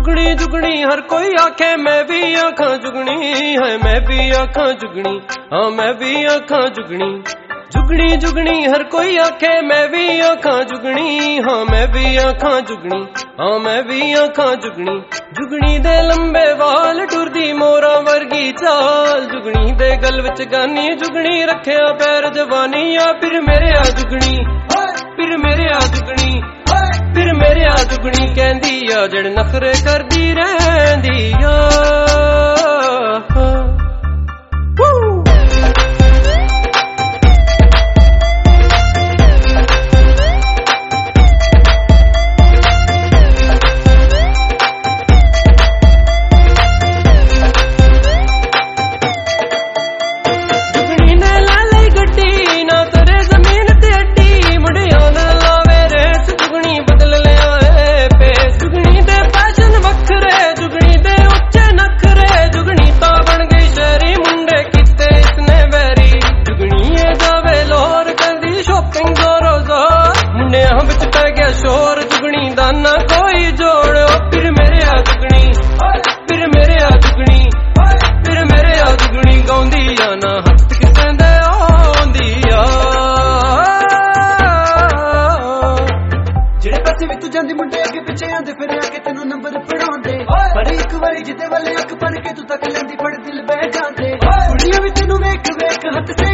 जुगनी जुगनी हर कोई आखे मैं भी आखा जुगनी है, मैं भी आखा जुगनी, हाँ मैं भी आखा जुगनी। जुगनी जुगनी हर कोई आखे मैं भी आखा जुगनी, हाँ मैं भी आखा जुगनी, हाँ मैं भी आखा जुगनी। जुगनी दे लंबे वाल टुरदी मोरा वर्गी चाल, जुगनी दे गल विच गानी, जुगनी रखिया पैर जवानी। आ फिर मेरे आ जुगनी, फिर मेरे आ जुगनी, फिर मेरे आ जुगनी कहंदी आ जड़ नखरे करदी रहंदी आ। शोर जुगनी दा ना कोई जोड़, फिर मेरे आ जुगनी, फिर मेरे आ जुगनी, फिर मेरे आ जुगनी गाउंदी आ ना हथ किसे दे आउंदी आ। जेड़े पासे भी तू जांदी मुंडे अगे पिछे आंदे फिर आके तेनू नंबर पढ़ाउंदे, पर एक बारी जिते वाले अख पढ़ के तू तक लेंदी फड़ दिल बह जांदे। कुड़ियां भी तेनू वेख वेख हथ से